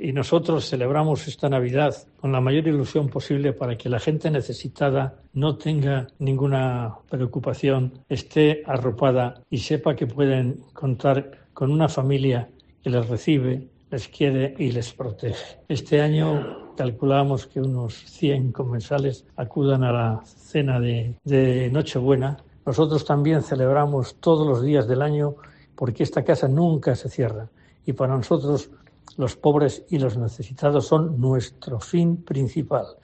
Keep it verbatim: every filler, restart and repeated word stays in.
y nosotros celebramos esta Navidad con la mayor ilusión posible para que la gente necesitada no tenga ninguna preocupación, esté arropada y sepa que pueden contar con una familia que les recibe, les quiere y les protege. Este año calculamos que unos cien comensales acudan a la cena de, de Nochebuena. Nosotros también celebramos todos los días del año porque esta casa nunca se cierra y para nosotros los pobres y los necesitados son nuestro fin principal.